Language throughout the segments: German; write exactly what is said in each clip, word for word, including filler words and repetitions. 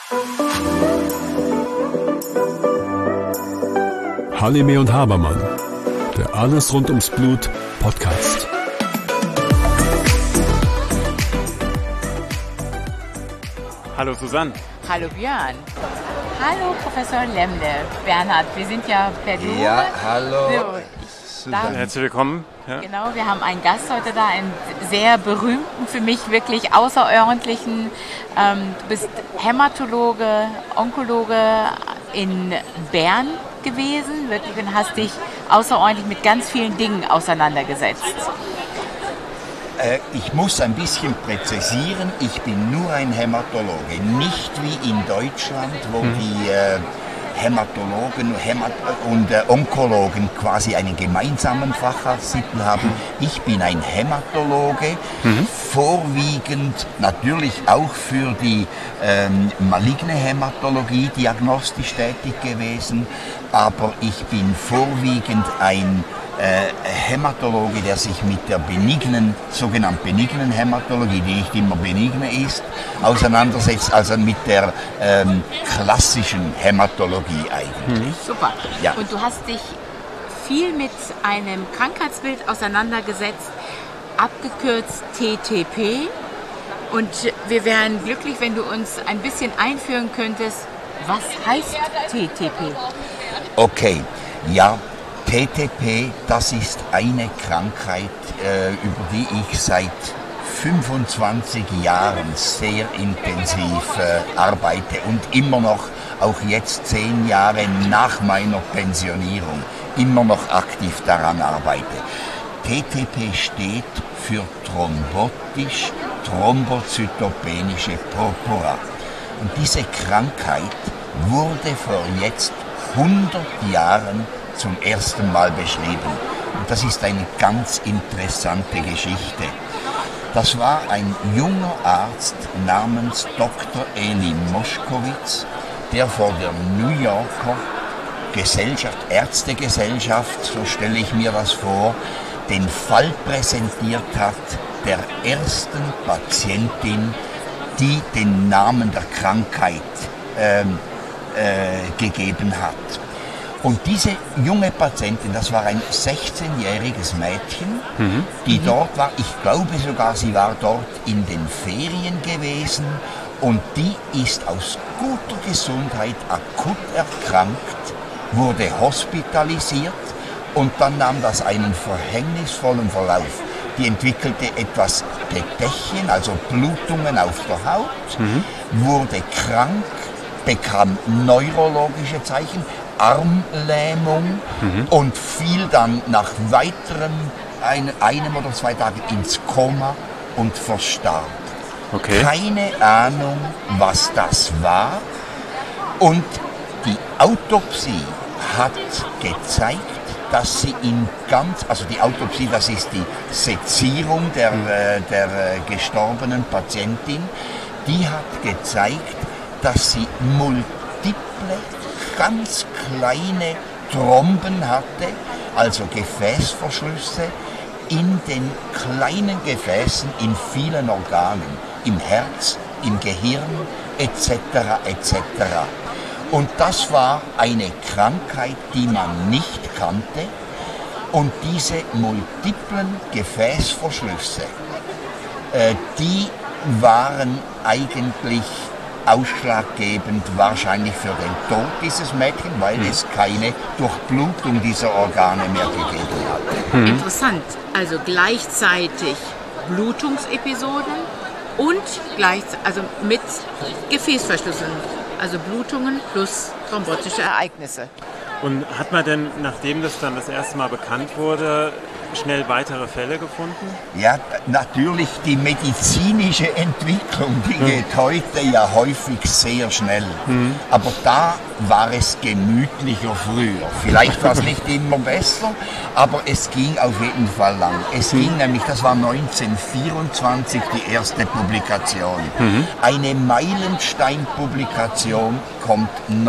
Halime und Habermann, der Alles rund ums Blut Podcast. Hallo Susanne. Hallo Björn. Hallo Professor Lemle. Bernhard, wir sind ja per Du. Ja, hallo. So, darf, Herzlich willkommen. Ja. Genau, wir haben einen Gast heute da, einen sehr berühmten, für mich wirklich außerordentlichen. Ähm, du bist Hämatologe, Onkologe in Bern gewesen, wirklich, und hast dich außerordentlich mit ganz vielen Dingen auseinandergesetzt. Äh, ich muss ein bisschen präzisieren, ich bin nur ein Hämatologe, nicht wie in Deutschland, wo mhm. die äh, Hämatologen Hämat- und äh, Onkologen quasi einen gemeinsamen Facharztitel haben. Ich bin ein Hämatologe, mhm. vorwiegend natürlich auch für die ähm, maligne Hämatologie diagnostisch tätig gewesen, aber ich bin vorwiegend ein Äh, Hämatologe, der sich mit der benignen, sogenannten benignen Hämatologie, die nicht immer benigne ist, auseinandersetzt, also mit der ähm, klassischen Hämatologie eigentlich. Mhm. Super. Ja. Und du hast dich viel mit einem Krankheitsbild auseinandergesetzt, abgekürzt T T P. Und wir wären glücklich, wenn du uns ein bisschen einführen könntest, was heißt T T P? Okay, ja. T T P, das ist eine Krankheit, äh, über die ich seit fünfundzwanzig Jahren sehr intensiv äh, arbeite und immer noch, auch jetzt zehn Jahre nach meiner Pensionierung, immer noch aktiv daran arbeite. T T P steht für thrombotisch thrombozytopenische Purpura. Und diese Krankheit wurde vor jetzt hundert Jahren zum ersten Mal beschrieben. Und das ist eine ganz interessante Geschichte. Das war ein junger Arzt namens Doktor Eli Moschkowitz, der vor der New Yorker Gesellschaft, Ärztegesellschaft, so stelle ich mir das vor, den Fall präsentiert hat der ersten Patientin, die den Namen der Krankheit ähm, äh, gegeben hat. Und diese junge Patientin, das war ein sechzehnjähriges Mädchen, mhm. die dort war, ich glaube sogar, sie war dort in den Ferien gewesen, und die ist aus guter Gesundheit akut erkrankt, wurde hospitalisiert, und dann nahm das einen verhängnisvollen Verlauf. Die entwickelte etwas Petechien, also Blutungen auf der Haut, mhm. wurde krank, bekam neurologische Zeichen, Armlähmung mhm. und fiel dann nach weiteren ein, einem oder zwei Tagen ins Koma und verstarb. Okay. Keine Ahnung, was das war. Und die Autopsie hat gezeigt, dass sie in ganz, also die Autopsie, das ist die Sezierung der, mhm. äh, der äh, gestorbenen Patientin, die hat gezeigt, dass sie multiple, ganz kleine Thromben hatte, also Gefäßverschlüsse in den kleinen Gefäßen in vielen Organen, im Herz, im Gehirn et cetera et cetera. Und das war eine Krankheit, die man nicht kannte, und diese multiplen Gefäßverschlüsse, äh, die waren eigentlich ausschlaggebend wahrscheinlich für den Tod dieses Mädchens, weil mhm. es keine Durchblutung dieser Organe mehr gegeben hat. Mhm. Interessant. Also gleichzeitig Blutungsepisoden und gleich, also mit Gefäßverschlüssen, also Blutungen plus thrombotische Ereignisse. Und hat man denn, nachdem das dann das erste Mal bekannt wurde, schnell weitere Fälle gefunden? Ja, natürlich, die medizinische Entwicklung, die mhm. geht heute ja häufig sehr schnell. Mhm. Aber da war es gemütlicher früher. Vielleicht war es nicht immer besser, aber es ging auf jeden Fall lang. Es mhm. ging nämlich, das war neunzehnhundertvierundzwanzig die erste Publikation. Mhm. Eine Meilenstein-Publikation kommt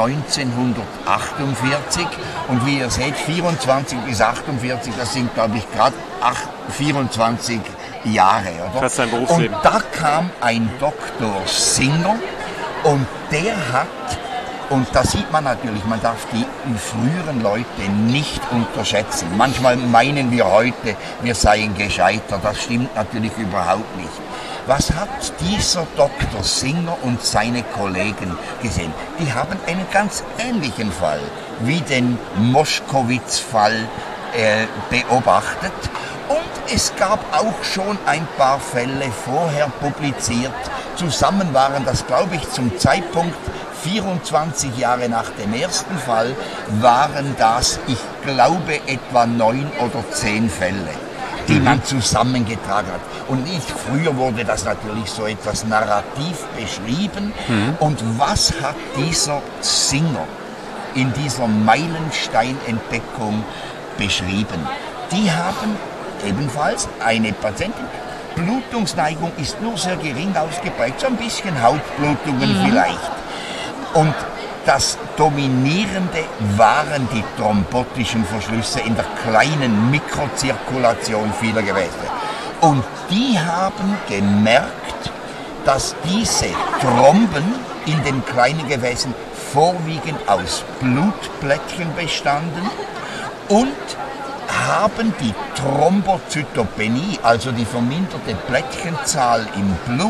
neunzehnhundertachtundvierzig, und wie ihr seht, vierundzwanzig bis achtundvierzig, das sind, glaube ich, gerade vierundzwanzig Jahre, oder? Fast sein Berufsleben. Und da kam ein Doktor Singer Und der hat, und da sieht man natürlich, man darf die früheren Leute nicht unterschätzen. Manchmal meinen wir heute, wir seien gescheitert. Das stimmt natürlich überhaupt nicht. Was hat dieser Doktor Singer und seine Kollegen gesehen? Die haben einen ganz ähnlichen Fall wie den Moschkowitz-Fall äh, beobachtet. Und es gab auch schon ein paar Fälle vorher publiziert. Zusammen waren das, glaube ich, zum Zeitpunkt vierundzwanzig Jahre nach dem ersten Fall, waren das, ich glaube, etwa neun oder zehn Fälle, die man zusammengetragen hat. Und nicht früher wurde das natürlich so etwas narrativ beschrieben. Mhm. Und was hat dieser Singer in dieser Meilenstein-Entdeckung beschrieben? Die haben ebenfalls eine Patientin, Blutungsneigung ist nur sehr gering ausgeprägt, so ein bisschen Hautblutungen mhm. vielleicht. Und das Dominierende waren die thrombotischen Verschlüsse in der kleinen Mikrozirkulation vieler Gewebe. Und die haben gemerkt, dass diese Thromben in den kleinen Gewässen vorwiegend aus Blutplättchen bestanden und haben die Thrombozytopenie, also die verminderte Plättchenzahl im Blut,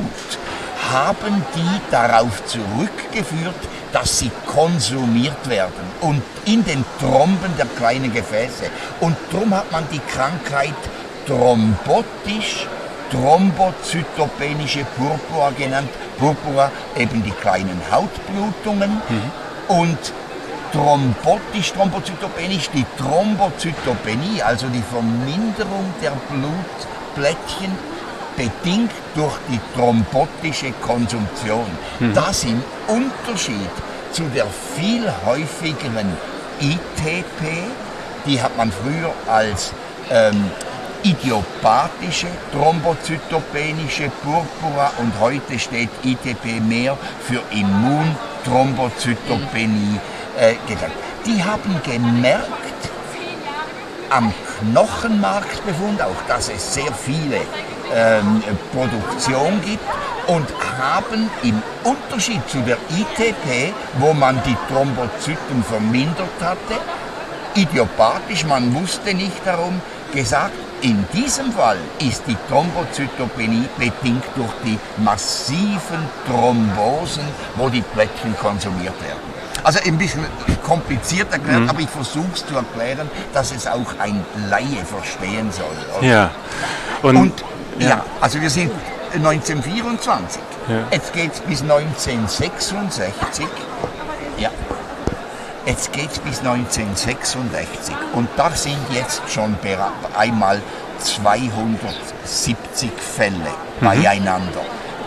haben die darauf zurückgeführt, dass sie konsumiert werden und in den Thromben der kleinen Gefäße. Und darum hat man die Krankheit thrombotisch, thrombozytopenische Purpura genannt. Purpura, eben die kleinen Hautblutungen. Mhm. Und thrombotisch, thrombozytopenisch, die Thrombozytopenie, also die Verminderung der Blutplättchen, bedingt durch die thrombotische Konsumption. Mhm. Das im Unterschied zu der viel häufigeren I T P, die hat man früher als ähm, idiopathische thrombozytopenische Purpura und heute steht I T P mehr für Immunthrombozytopenie äh, gesagt. Die haben gemerkt am Knochenmarksbefund auch, dass es sehr viele ähm, Produktion gibt und haben im Unterschied zu der I T P, wo man die Thrombozyten vermindert hatte, idiopathisch, man wusste nicht darum, gesagt, in diesem Fall ist die Thrombozytopenie bedingt durch die massiven Thrombosen, wo die Plättchen konsumiert werden. Also ein bisschen kompliziert erklärt, mhm. aber ich versuche es zu erklären, dass es auch ein Laie verstehen soll. Oder? Ja. Und, Und ja. ja, also wir sind neunzehnhundertvierundzwanzig. Ja. Jetzt geht es bis neunzehnhundertsechsundsechzig. Ja. Jetzt geht es bis neunzehnhundertsechsundsechzig. Und da sind jetzt schon einmal zweihundertsiebzig Fälle mhm. beieinander.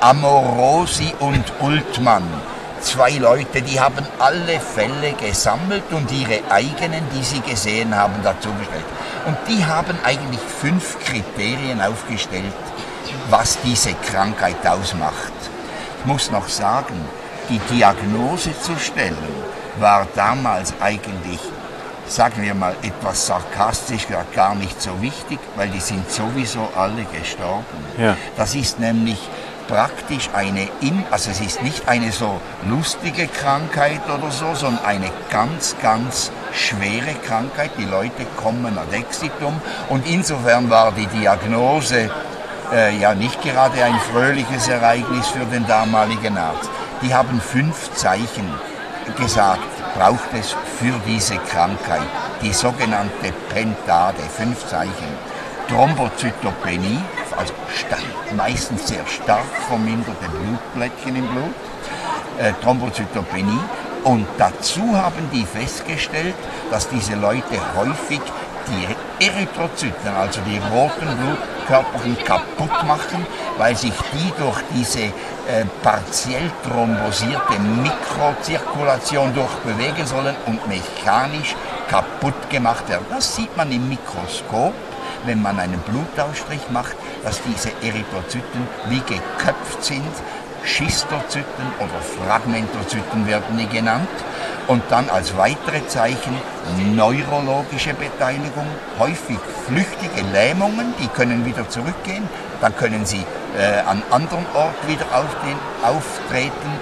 Amorosi und Ultmann. Zwei Leute, die haben alle Fälle gesammelt und ihre eigenen, die sie gesehen haben, dazu gestellt. Und die haben eigentlich fünf Kriterien aufgestellt, was diese Krankheit ausmacht. Ich muss noch sagen, die Diagnose zu stellen, war damals eigentlich, sagen wir mal etwas sarkastisch, gar nicht so wichtig, weil die sind sowieso alle gestorben. Ja. Das ist nämlich praktisch eine, also es ist nicht eine so lustige Krankheit oder so, sondern eine ganz, ganz schwere Krankheit. Die Leute kommen ad exitum und insofern war die Diagnose äh, ja nicht gerade ein fröhliches Ereignis für den damaligen Arzt. Die haben fünf Zeichen gesagt, braucht es für diese Krankheit, die sogenannte Pentade, fünf Zeichen. Thrombozytopenie, also stark, meistens sehr stark verminderte Blutplättchen im Blut, äh, Thrombozytopenie. Und dazu haben die festgestellt, dass diese Leute häufig die Erythrozyten, also die roten Blutkörperchen, kaputt machen, weil sich die durch diese äh, partiell thrombosierte Mikrozirkulation durchbewegen sollen und mechanisch kaputt gemacht werden. Das sieht man im Mikroskop, wenn man einen Blutausstrich macht, dass diese Erythrozyten wie geköpft sind. Schistozyten oder Fragmentozyten werden die genannt. Und dann als weitere Zeichen neurologische Beteiligung, häufig flüchtige Lähmungen, die können wieder zurückgehen, dann können sie äh, an anderem Ort wieder auftreten.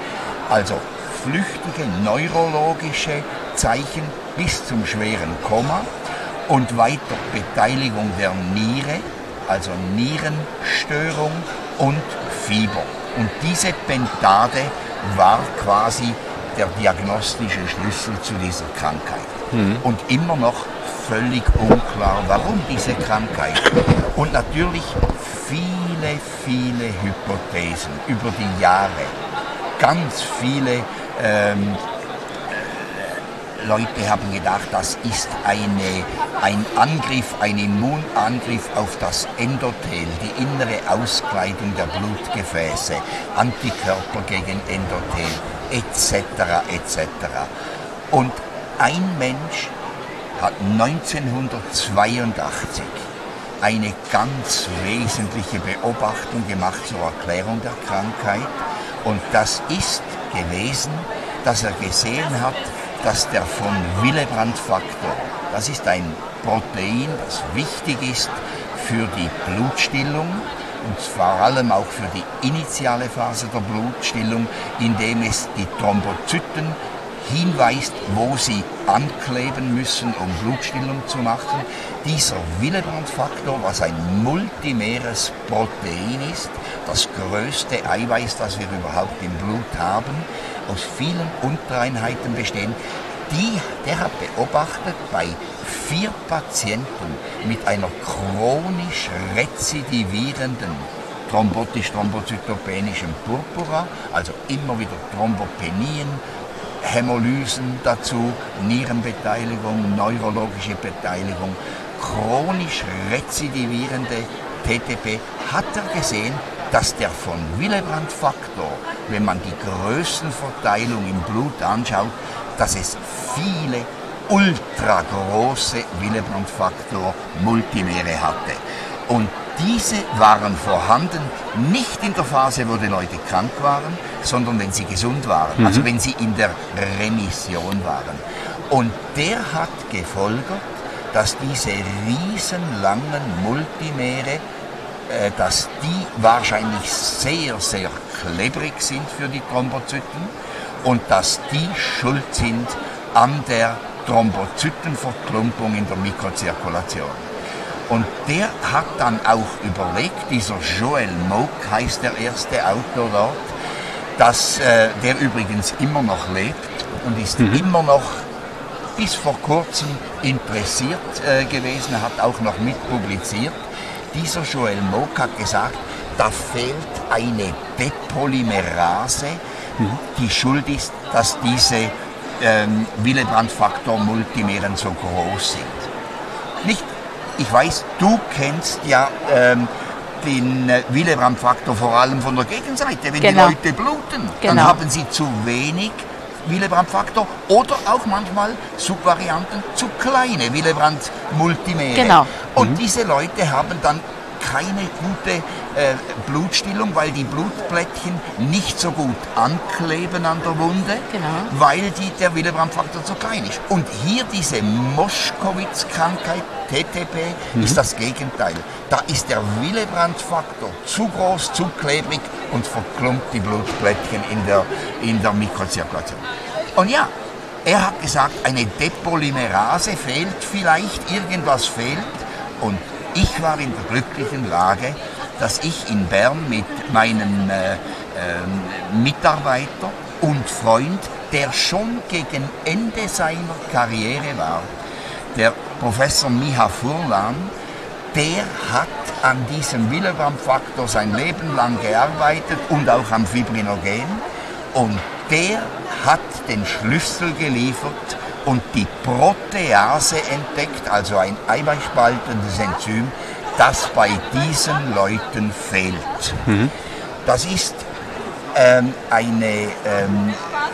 Also flüchtige neurologische Zeichen bis zum schweren Koma und weiter Beteiligung der Niere, also Nierenstörung und Fieber. Und diese Pentade war quasi der diagnostische Schlüssel zu dieser Krankheit. Mhm. Und immer noch völlig unklar, warum diese Krankheit. Und natürlich viele, viele Hypothesen über die Jahre. Ganz viele ähm, Leute haben gedacht, das ist eine, ein Angriff, ein Immunangriff auf das Endothel, die innere Auskleidung der Blutgefäße, Antikörper gegen Endothel, et cetera et cetera. Und ein Mensch hat neunzehnhundertzweiundachtzig eine ganz wesentliche Beobachtung gemacht zur Erklärung der Krankheit. Und das ist gewesen, dass er gesehen hat, dass der von Willebrand-Faktor, das ist ein Protein, das wichtig ist für die Blutstillung und vor allem auch für die initiale Phase der Blutstillung, indem es die Thrombozyten hinweist, wo sie ankleben müssen, um Blutstillung zu machen. Dieser Willebrand-Faktor, was ein multimeres Protein ist, das größte Eiweiß, das wir überhaupt im Blut haben, aus vielen Untereinheiten bestehen, die, der hat beobachtet bei vier Patienten mit einer chronisch rezidivierenden thrombotisch-thrombozytopenischen Purpura, also immer wieder Thrombopenien, Hämolysen dazu, Nierenbeteiligung, neurologische Beteiligung, chronisch rezidivierende T T P, hat er gesehen, dass der von Willebrand-Faktor, wenn man die Größenverteilung im Blut anschaut, dass es viele ultragroße Willebrand-Faktor-Multimere hatte. Und diese waren vorhanden, nicht in der Phase, wo die Leute krank waren, sondern wenn sie gesund waren, mhm. also wenn sie in der Remission waren. Und der hat gefolgert, dass diese riesenlangen Multimere, äh, dass die wahrscheinlich sehr, sehr klebrig sind für die Thrombozyten und dass die schuld sind an der Thrombozytenverklumpung in der Mikrozirkulation. Und der hat dann auch überlegt, dieser Joel Mock heißt der erste Autor dort, dass äh, der übrigens immer noch lebt und ist mhm. immer noch bis vor kurzem interessiert äh, gewesen, hat auch noch mitpubliziert. Dieser Joel Mock hat gesagt, da fehlt eine Depolymerase, mhm. die schuld ist, dass diese ähm, Willebrand-Faktor-Multimeren so groß sind. Nicht Ich weiß, du kennst ja ähm, den äh, Willebrand-Faktor vor allem von der Gegenseite. Wenn genau. die Leute bluten, genau. dann haben sie zu wenig Willebrand-Faktor oder auch manchmal Subvarianten zu kleine Willebrand-Multimere. Genau. Und mhm. diese Leute haben dann keine gute äh, Blutstillung, weil die Blutplättchen nicht so gut ankleben an der Wunde, genau. weil die, der Willebrand-Faktor zu klein ist. Und hier diese Moschkowitz-Krankheit, T T P, mhm. ist das Gegenteil. Da ist der Willebrand-Faktor zu groß, zu klebrig und verklumpt die Blutplättchen in der, in der Mikrozirkulation. Und ja, er hat gesagt, eine Depolymerase fehlt vielleicht, irgendwas fehlt. Und ich war in der glücklichen Lage, dass ich in Bern mit meinem äh, äh, Mitarbeiter und Freund, der schon gegen Ende seiner Karriere war, der Professor Miha Furlan, der hat an diesem Willebrand-Faktor sein Leben lang gearbeitet und auch am Fibrinogen. Und der hat den Schlüssel geliefert und die Protease entdeckt, also ein eiweißspaltendes Enzym, das bei diesen Leuten fehlt. Mhm. Das ist ähm, eine ähm,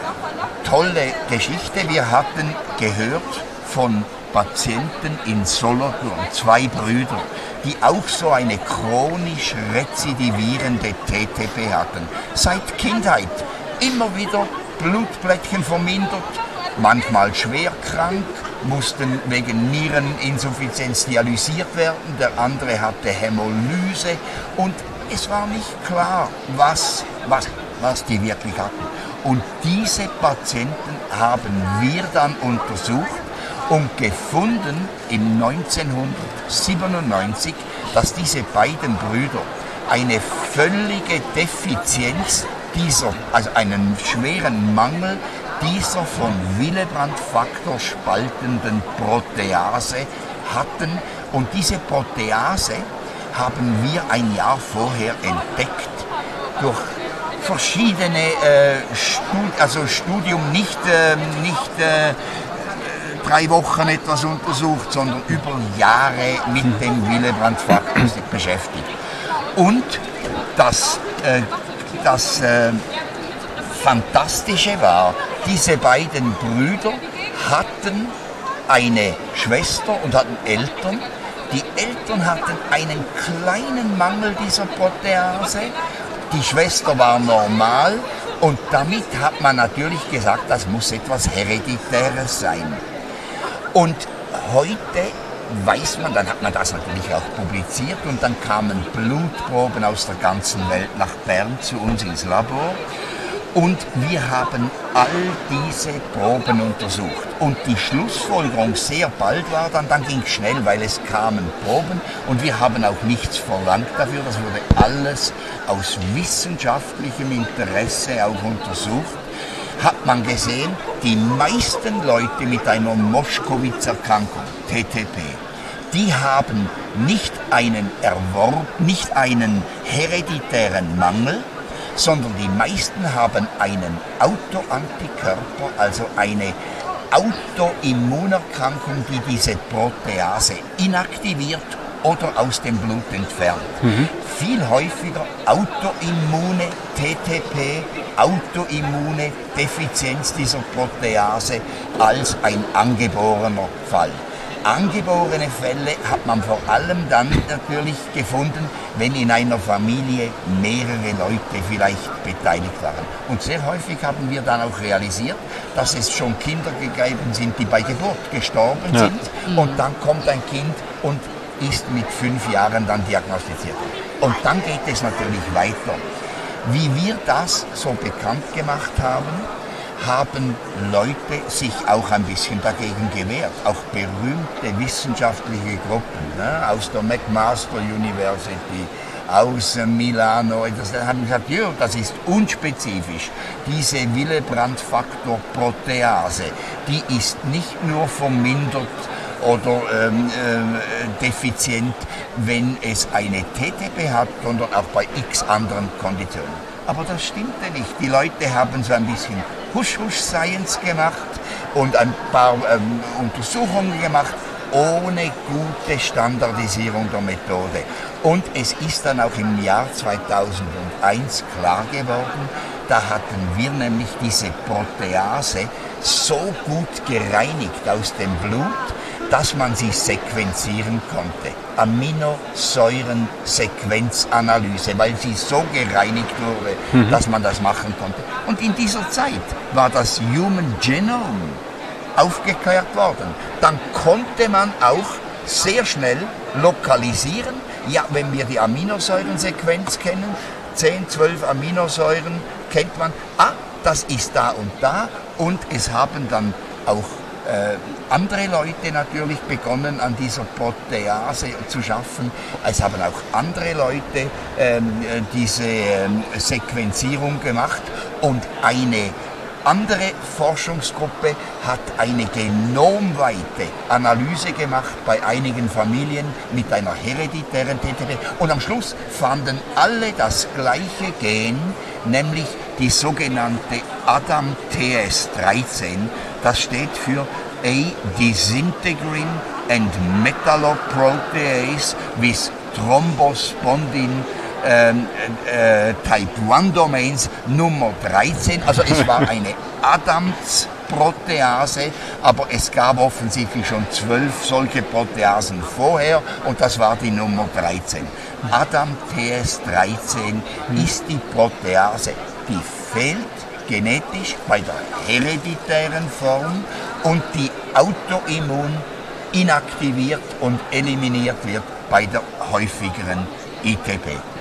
tolle Geschichte. Wir hatten gehört von Patienten in Solothurn, zwei Brüder, die auch so eine chronisch rezidivierende T T P hatten. Seit Kindheit immer wieder Blutplättchen vermindert, manchmal schwer krank, mussten wegen Niereninsuffizienz dialysiert werden, der andere hatte Hämolyse und es war nicht klar, was, was, was die wirklich hatten. Und diese Patienten haben wir dann untersucht und gefunden im neunzehnhundertsiebenundneunzig, dass diese beiden Brüder eine völlige Defizienz dieser, also einen schweren Mangel dieser von Willebrand-Faktor spaltenden Protease hatten. Und diese Protease haben wir ein Jahr vorher entdeckt durch verschiedene äh, Stud- also Studium, nicht, äh, nicht äh, drei Wochen etwas untersucht, sondern über Jahre mit dem Willebrand-Faktor beschäftigt. Und das, äh, das äh, Fantastische war, diese beiden Brüder hatten eine Schwester und hatten Eltern. Die Eltern hatten einen kleinen Mangel dieser Protease. Die Schwester war normal und damit hat man natürlich gesagt, das muss etwas Hereditäres sein. Und heute weiß man, dann hat man das natürlich auch publiziert und dann kamen Blutproben aus der ganzen Welt nach Bern zu uns ins Labor. Und wir haben all diese Proben untersucht. Und die Schlussfolgerung sehr bald war dann, dann ging es schnell, weil es kamen Proben und wir haben auch nichts verlangt dafür. Das wurde alles aus wissenschaftlichem Interesse auch untersucht. Hat man gesehen, die meisten Leute mit einer Moschkowitz-Erkrankung, T T P, die haben nicht einen Erworb, nicht einen hereditären Mangel, sondern die meisten haben einen Autoantikörper, also eine Autoimmunerkrankung, die diese Protease inaktiviert oder aus dem Blut entfernt. Mhm. Viel häufiger autoimmune T T P, autoimmune Defizienz dieser Protease als ein angeborener Fall. Angeborene Fälle hat man vor allem dann natürlich gefunden, wenn in einer Familie mehrere Leute vielleicht beteiligt waren. Und sehr häufig haben wir dann auch realisiert, dass es schon Kinder gegeben sind, die bei Geburt gestorben ja. sind. Und dann kommt ein Kind und ist mit fünf Jahren dann diagnostiziert. Und dann geht es natürlich weiter. Wie wir das so bekannt gemacht haben, haben Leute sich auch ein bisschen dagegen gewehrt. Auch berühmte wissenschaftliche Gruppen, ne, aus der McMaster University, aus Milano, das haben gesagt, ja, das ist unspezifisch. Diese Willebrand-Faktor-Protease, die ist nicht nur vermindert oder ähm, äh, defizient, wenn es eine T T P hat, sondern auch bei x anderen Konditionen. Aber das stimmte nicht. Die Leute haben so ein bisschen Husch-Husch-Science gemacht und ein paar ähm, Untersuchungen gemacht, ohne gute Standardisierung der Methode. Und es ist dann auch im Jahr zweitausendeins klar geworden, da hatten wir nämlich diese Protease so gut gereinigt aus dem Blut, dass man sie sequenzieren konnte. Aminosäuren-Sequenzanalyse, weil sie so gereinigt wurde, mhm. dass man das machen konnte. Und in dieser Zeit war das Human Genome aufgeklärt worden. Dann konnte man auch sehr schnell lokalisieren, ja, wenn wir die Aminosäurensequenz kennen, zehn, zwölf Aminosäuren kennt man, ah, das ist da und da. Und es haben dann auch Äh, andere Leute natürlich begonnen, an dieser Protease zu schaffen. Es haben auch andere Leute ähm, diese ähm, Sequenzierung gemacht und eine andere Forschungsgruppe hat eine genomweite Analyse gemacht bei einigen Familien mit einer hereditären T T P und am Schluss fanden alle das gleiche Gen, nämlich die sogenannte A D A M T S dreizehn. Das steht für A Disintegrin and Metalloprotease with Thrombospondin ähm, äh, Type eins Domains Nummer dreizehn. Also es war eine Adams-Protease, aber es gab offensichtlich schon zwölf solche Proteasen vorher und das war die Nummer dreizehn. A D A M T S dreizehn ist die Protease, die fehlt genetisch bei der hereditären Form und die autoimmun inaktiviert und eliminiert wird bei der häufigeren I T P.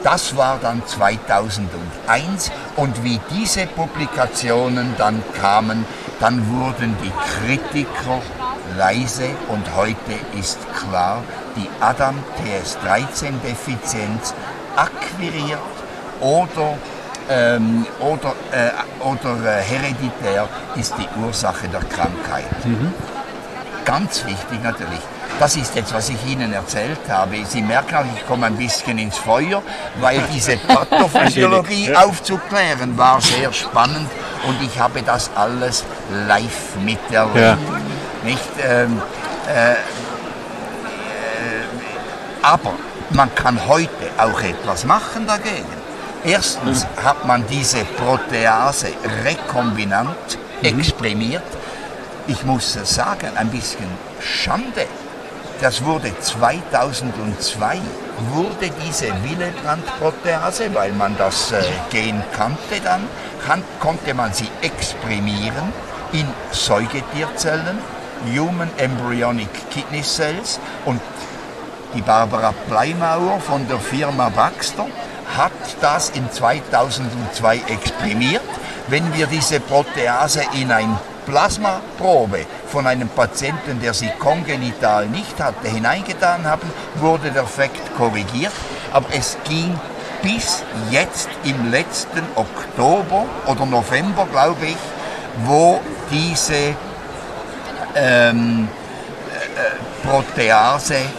Das war dann zweitausendeins und wie diese Publikationen dann kamen, dann wurden die Kritiker leise und heute ist klar, die Adam T S dreizehn Defizienz akquiriert oder, ähm, oder, äh, oder äh, hereditär ist die Ursache der Krankheit. Mhm. Ganz wichtig natürlich. Das ist jetzt, was ich Ihnen erzählt habe. Sie merken auch, ich komme ein bisschen ins Feuer, weil diese Pathophysiologie aufzuklären war sehr spannend und ich habe das alles live miterlebt. Ja. Nicht, ähm, äh, äh, aber man kann heute auch etwas machen dagegen. Erstens mhm. hat man diese Protease rekombinant mhm. exprimiert. Ich muss sagen, ein bisschen Schande. Das wurde zweitausendzwei, wurde diese Willebrand-Protease, weil man das äh, Gen kannte dann, kann, konnte man sie exprimieren in Säugetierzellen, Human Embryonic Kidney Cells, und die Barbara Bleimauer von der Firma Baxter hat das in zweitausendzwei exprimiert. Wenn wir diese Protease in ein Plasmaprobe von einem Patienten, der sie kongenital nicht hatte, hineingetan haben, wurde der Effekt korrigiert. Aber es ging bis jetzt im letzten Oktober oder November, glaube ich, wo diese ähm, äh, Protease äh,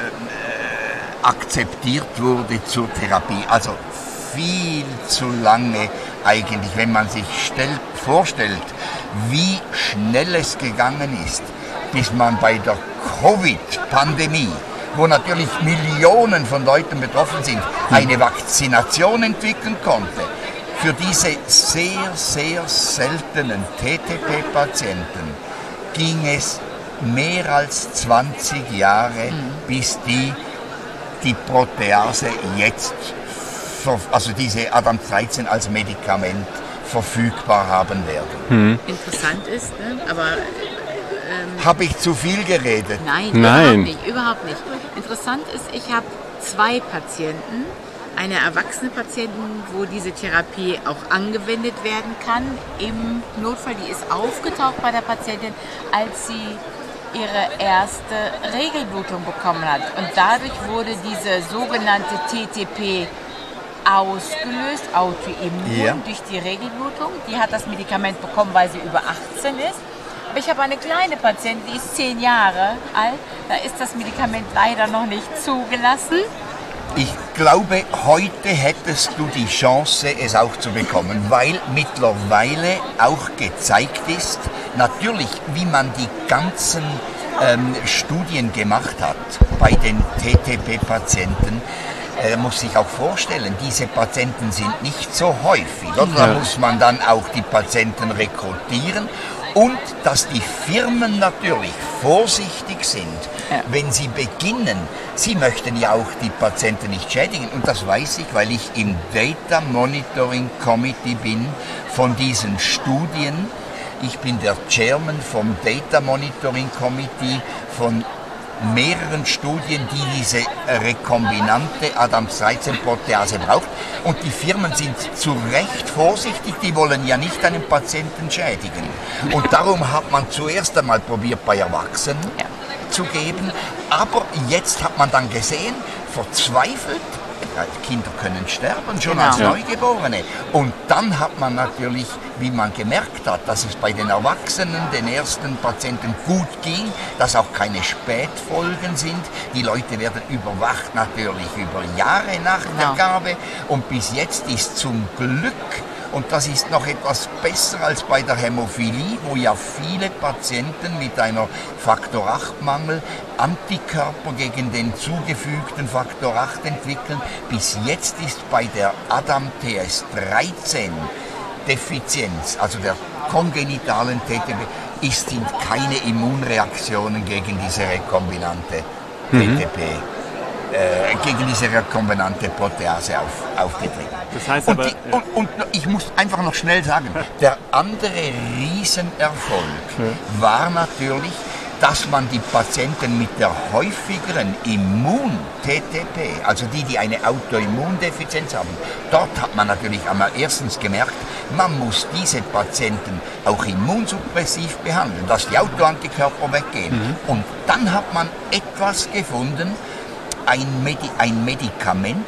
äh, akzeptiert wurde zur Therapie. Also viel zu lange eigentlich, wenn man sich stellt, vorstellt, wie schnell es gegangen ist, bis man bei der Covid-Pandemie, wo natürlich Millionen von Leuten betroffen sind, eine Vakzination entwickeln konnte. Für diese sehr, sehr seltenen T T P-Patienten ging es mehr als zwanzig Jahre, mhm. bis die die Protease jetzt, also diese Adam dreizehn als Medikament verfügbar haben werden. Hm. Interessant ist, ne? aber... Ähm, habe ich zu viel geredet? Nein, Nein, überhaupt nicht, überhaupt nicht. Interessant ist, ich habe zwei Patienten, eine erwachsene Patientin, wo diese Therapie auch angewendet werden kann. Im Notfall, die ist aufgetaucht bei der Patientin, als sie ihre erste Regelblutung bekommen hat. Und dadurch wurde diese sogenannte T T P ausgelöst, autoimmun, ja. durch die Regelblutung. Die hat das Medikament bekommen, weil sie über achtzehn ist. Aber ich habe eine kleine Patientin, die ist zehn Jahre alt. Da ist das Medikament leider noch nicht zugelassen. Ich glaube, heute hättest du die Chance, es auch zu bekommen, weil mittlerweile auch gezeigt ist, natürlich, wie man die ganzen ähm, Studien gemacht hat bei den T T P-Patienten. Äh, muss sich auch vorstellen, diese Patienten sind nicht so häufig. Oder? Da muss man dann auch die Patienten rekrutieren und dass die Firmen natürlich vorsichtig sind, ja. wenn sie beginnen. Sie möchten ja auch die Patienten nicht schädigen und das weiß ich, weil ich im Data Monitoring Committee bin von diesen Studien. Ich bin der Chairman vom Data Monitoring Committee von mehreren Studien, die diese rekombinante Adam dreizehn Protease braucht. Und die Firmen sind zu Recht vorsichtig, die wollen ja nicht einen Patienten schädigen. Und darum hat man zuerst einmal probiert, bei Erwachsenen ja. zu geben. Aber jetzt hat man dann gesehen, verzweifelt, Kinder können sterben, schon genau. als Neugeborene. Und dann hat man natürlich, wie man gemerkt hat, dass es bei den Erwachsenen, den ersten Patienten gut ging, dass auch keine Spätfolgen sind. Die Leute werden überwacht natürlich über Jahre nach genau. der Gabe. Und bis jetzt ist zum Glück, und das ist noch etwas besser als bei der Hämophilie, wo ja viele Patienten mit einer Faktor acht Mangel Antikörper gegen den zugefügten Faktor acht entwickeln. Bis jetzt ist bei der Adam T S dreizehn Defizienz, also der kongenitalen T T P, ist, sind keine Immunreaktionen gegen diese rekombinante mhm. T T P. Äh, gegen diese rekombinante Protease auf, aufgetreten. Das heißt und, aber, die, ja. und, und ich muss einfach noch schnell sagen, der andere Riesenerfolg ja. war natürlich dass man die Patienten mit der häufigeren Immun-T T P, also die, die eine Autoimmundefizienz haben, dort hat man natürlich einmal erstens gemerkt, man muss diese Patienten auch immunsuppressiv behandeln, dass die Autoantikörper weggehen. Mhm. Und dann hat man etwas gefunden, ein, Medi- ein Medikament,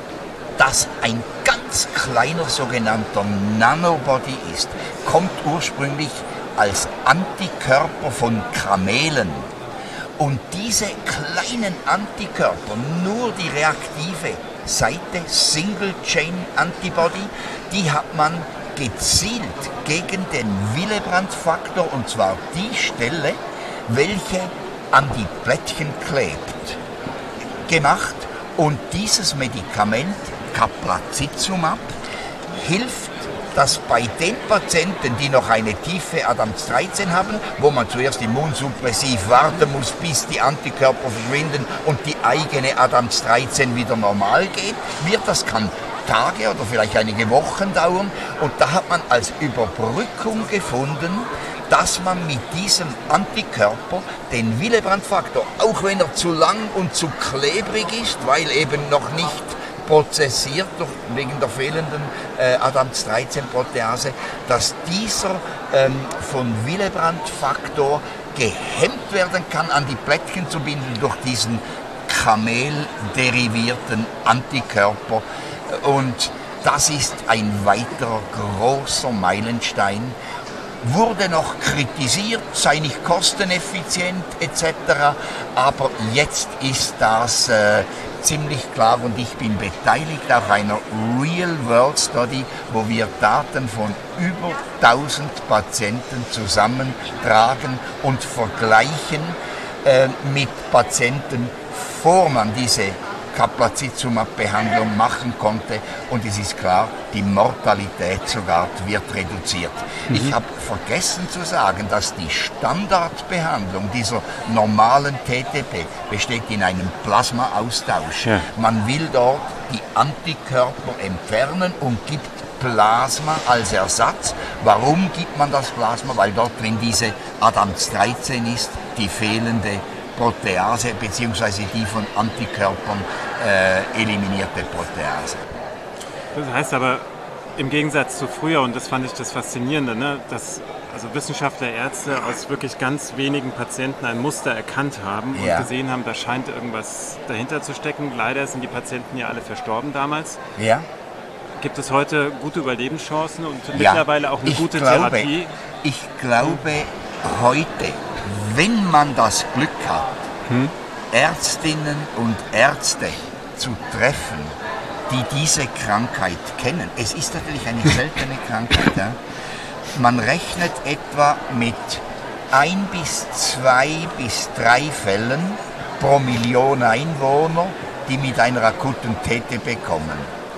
das ein ganz kleiner sogenannter Nanobody ist, kommt ursprünglich als Antikörper von Kamelen. Und diese kleinen Antikörper, nur die reaktive Seite, Single-Chain-Antibody, die hat man gezielt gegen den Willebrand-Faktor, und zwar die Stelle, welche an die Plättchen klebt, gemacht. Und dieses Medikament, Caplacizumab, hilft, dass bei den Patienten, die noch eine tiefe Adams dreizehn haben, wo man zuerst immunsuppressiv warten muss, bis die Antikörper verschwinden und die eigene Adams dreizehn wieder normal geht, wird das kann Tage oder vielleicht einige Wochen dauern. Und da hat man als Überbrückung gefunden, dass man mit diesem Antikörper den Willebrand-Faktor, auch wenn er zu lang und zu klebrig ist, weil eben noch nicht prozessiert durch, wegen der fehlenden äh, Adams dreizehn Protease, dass dieser ähm, von Willebrand-Faktor gehemmt werden kann, an die Plättchen zu binden durch diesen kamelderivierten Antikörper. Und das ist ein weiterer großer Meilenstein. Wurde noch kritisiert, sei nicht kosteneffizient et cetera. Aber jetzt ist das äh, ziemlich klar und ich bin beteiligt auf einer Real-World-Study, wo wir Daten von über tausend Patienten zusammentragen und vergleichen äh, mit Patienten, bevor man diese Caplacizumab-Behandlung machen konnte, und es ist klar, die Mortalität sogar wird reduziert. Mhm. Ich habe vergessen zu sagen, dass die Standardbehandlung dieser normalen T T P besteht in einem Plasma-Austausch. Ja. Man will dort die Antikörper entfernen und gibt Plasma als Ersatz. Warum gibt man das Plasma? Weil dort drin diese Adams dreizehn ist, die fehlende Protease bzw. die von Antikörpern äh, eliminierte Protease. Das heißt aber, im Gegensatz zu früher, und das fand ich das Faszinierende, ne, dass also Wissenschaftler, Ärzte aus wirklich ganz wenigen Patienten ein Muster erkannt haben und ja. gesehen haben, da scheint irgendwas dahinter zu stecken. Leider sind die Patienten ja alle verstorben damals. Ja. Gibt es heute gute Überlebenschancen und ja. mittlerweile auch eine ich gute glaube, Therapie? Ich glaube heute, wenn man das Glück hat, hm? Ärztinnen und Ärzte zu treffen, die diese Krankheit kennen. Es ist natürlich eine seltene Krankheit. Ja? Man rechnet etwa mit ein bis zwei bis drei Fällen pro Million Einwohner, die mit einer akuten T T P kommen.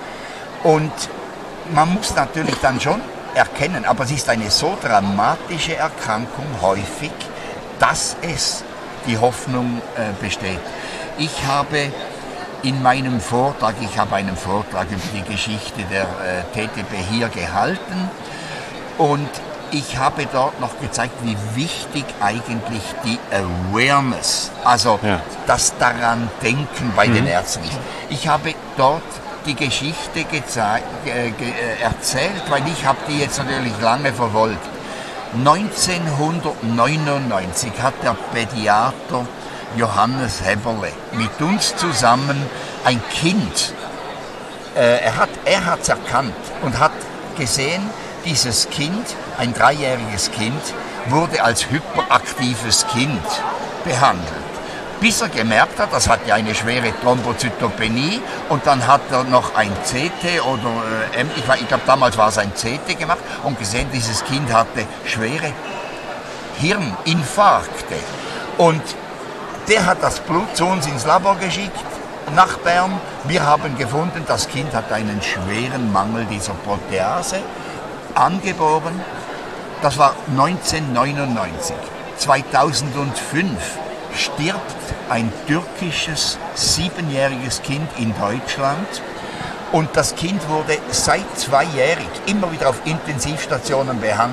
Und man muss natürlich dann schon erkennen, aber es ist eine so dramatische Erkrankung häufig, dass es die Hoffnung äh, besteht. Ich habe in meinem Vortrag, ich habe einen Vortrag über die Geschichte der äh, T T P hier gehalten und ich habe dort noch gezeigt, wie wichtig eigentlich die Awareness, also ja. das daran Denken bei mhm. den Ärzten ist. Ich habe dort die Geschichte gezei- äh, ge- äh, erzählt, weil ich habe die jetzt natürlich lange verfolgt. neunzehnhundertneunundneunzig hat der Pädiater Johannes Heberle mit uns zusammen ein Kind, äh, er hat er hat's erkannt und hat gesehen, dieses Kind, ein dreijähriges Kind, wurde als hyperaktives Kind behandelt. Bis er gemerkt hat, das hat ja eine schwere Thrombozytopenie, und dann hat er noch ein C T oder, äh, ich, ich glaube damals war es ein C T gemacht und gesehen, dieses Kind hatte schwere Hirninfarkte. Und der hat das Blut zu uns ins Labor geschickt, nach Bern. Wir haben gefunden, das Kind hat einen schweren Mangel dieser Protease, angeboren. Das war neunzehnhundertneunundneunzig. zweitausendfünf stirbt ein türkisches siebenjähriges Kind in Deutschland, und das Kind wurde seit zweijährig immer wieder auf Intensivstationen behandelt,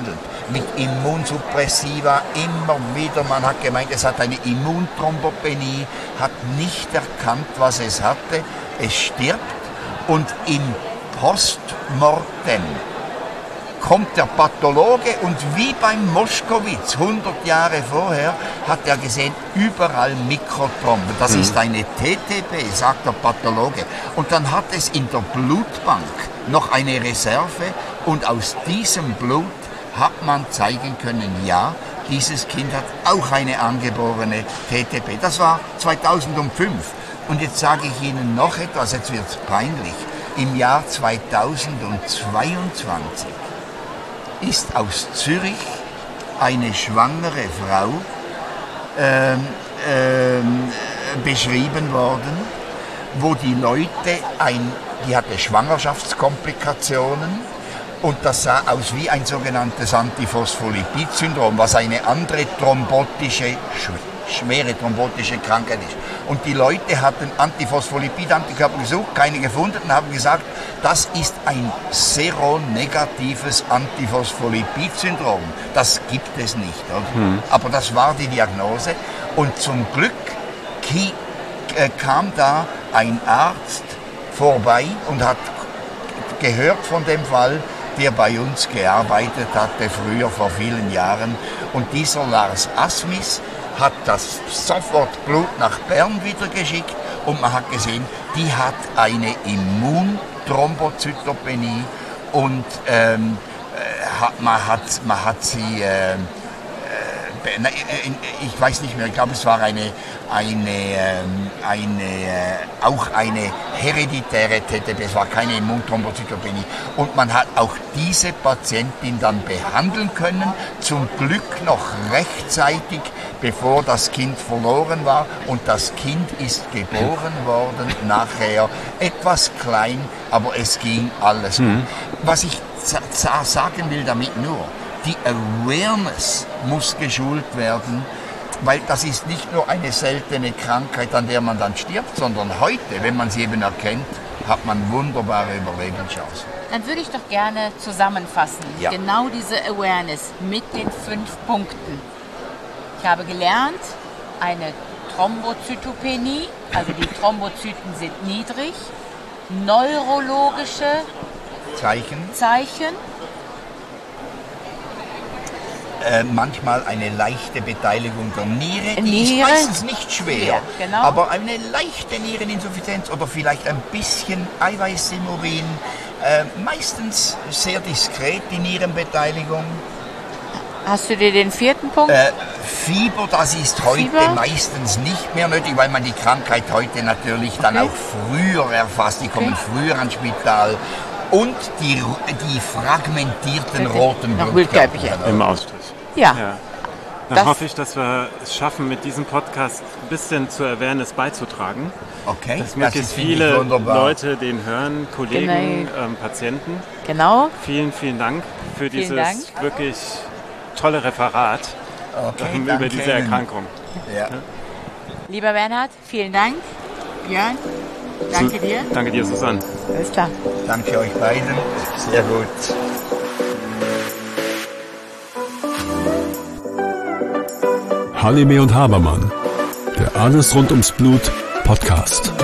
mit Immunsuppressiva, immer wieder. Man hat gemeint, es hat eine Immunthrombopenie, hat nicht erkannt, was es hatte. Es stirbt und im Postmortem kommt der Pathologe und wie beim Moschkowitz hundert Jahre vorher hat er gesehen, überall Mikrothromben. Das mhm. ist eine T T P, sagt der Pathologe. Und dann hat es in der Blutbank noch eine Reserve und aus diesem Blut hat man zeigen können, ja, dieses Kind hat auch eine angeborene T T P. Das war zweitausendfünf. Und jetzt sage ich Ihnen noch etwas, jetzt wird es peinlich. Im Jahr zweitausendzweiundzwanzig ist aus Zürich eine schwangere Frau ähm, ähm, beschrieben worden, wo die Leute, ein, die hatte Schwangerschaftskomplikationen und das sah aus wie ein sogenanntes Antiphospholipid-Syndrom, was eine andere thrombotische, schwere thrombotische Krankheit ist. Und die Leute hatten Antiphospholipid-Antikörper gesucht, keine gefunden und haben gesagt, das ist ein seronegatives Antiphospholipid-Syndrom. Das gibt es nicht. Oder? Hm. Aber das war die Diagnose. Und zum Glück ki- äh, kam da ein Arzt vorbei und hat gehört von dem Fall, der bei uns gearbeitet hatte, früher vor vielen Jahren. Und dieser Lars Asmis hat das sofort Blut nach Bern wieder geschickt und man hat gesehen, die hat eine Immunthrombozytopenie und ähm, man, hat, man hat sie, äh, äh, ich weiß nicht mehr, ich glaube es war eine, eine, eine, auch eine hereditäre T T P, es war keine Immunthrombozytopenie. Und man hat auch diese Patientin dann behandeln können, zum Glück noch rechtzeitig, bevor das Kind verloren war. Und das Kind ist geboren worden, nachher etwas klein, aber es ging alles gut. Mhm. Was ich sagen will damit nur, die Awareness muss geschult werden, weil das ist nicht nur eine seltene Krankheit, an der man dann stirbt, sondern heute, wenn man sie eben erkennt, hat man wunderbare Überlebenschancen. Dann würde ich doch gerne zusammenfassen, ja. Genau diese Awareness mit den fünf Punkten. Ich habe gelernt, eine Thrombozytopenie, also die Thrombozyten sind niedrig, neurologische Zeichen. Zeichen. Äh, manchmal eine leichte Beteiligung der Niere, die Niere. ist meistens nicht schwer, Ja, genau. aber eine leichte Niereninsuffizienz oder vielleicht ein bisschen Eiweiß im Urin, äh, meistens sehr diskret die Nierenbeteiligung. Hast du dir den vierten Punkt? Äh, Fieber, das ist heute Fieber? meistens nicht mehr nötig, weil man die Krankheit heute natürlich dann Okay. auch früher erfasst, die kommen Okay. früher ans Spital. Und die, die fragmentierten Bitte. roten Noch Blutkörper. Blutkörperchen. Im Ausstrich. Ja. Ja. Dann Das- hoffe ich, dass wir es schaffen, mit diesem Podcast ein bisschen zur Awareness beizutragen. Okay, Dass das möglichst ist, finde ich, viele wunderbar. Leute den hören, Kollegen, Genau. ähm, Patienten. Genau. Vielen, vielen Dank für Vielen dieses Dank. wirklich tolle Referat Okay, ähm, danke über diese Ihnen. Erkrankung. Ja. Lieber Bernhard, vielen Dank. Björn, danke Su- dir. Danke dir, Susanne. Alles klar. Danke euch beiden. Sehr gut. Halime und Habermann, der Alles rund ums Blut Podcast.